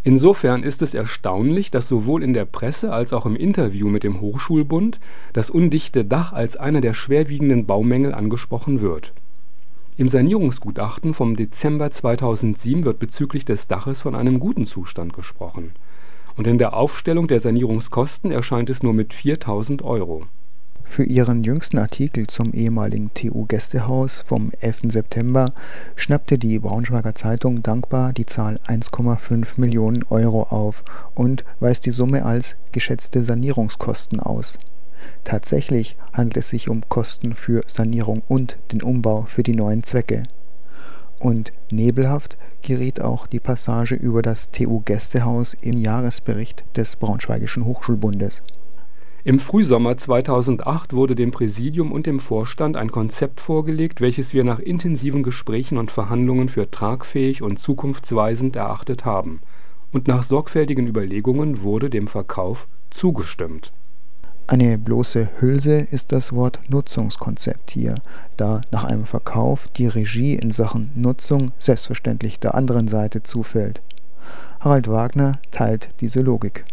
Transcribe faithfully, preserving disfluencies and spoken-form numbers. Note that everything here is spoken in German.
Insofern ist es erstaunlich, dass sowohl in der Presse als auch im Interview mit dem Hochschulbund das undichte Dach als einer der schwerwiegenden Baumängel angesprochen wird. Im Sanierungsgutachten vom Dezember zweitausendsieben wird bezüglich des Daches von einem guten Zustand gesprochen. Und in der Aufstellung der Sanierungskosten erscheint es nur mit viertausend Euro. Für ihren jüngsten Artikel zum ehemaligen T U-Gästehaus vom elften September schnappte die Braunschweiger Zeitung dankbar die Zahl eins Komma fünf Millionen Euro auf und weist die Summe als geschätzte Sanierungskosten aus. Tatsächlich handelt es sich um Kosten für Sanierung und den Umbau für die neuen Zwecke. Und nebelhaft geriet auch die Passage über das T U-Gästehaus im Jahresbericht des Braunschweigischen Hochschulbundes. Im Frühsommer zweitausendacht wurde dem Präsidium und dem Vorstand ein Konzept vorgelegt, welches wir nach intensiven Gesprächen und Verhandlungen für tragfähig und zukunftsweisend erachtet haben. Und nach sorgfältigen Überlegungen wurde dem Verkauf zugestimmt. Eine bloße Hülse ist das Wort Nutzungskonzept hier, da nach einem Verkauf die Regie in Sachen Nutzung selbstverständlich der anderen Seite zufällt. Harald Wagner teilt diese Logik.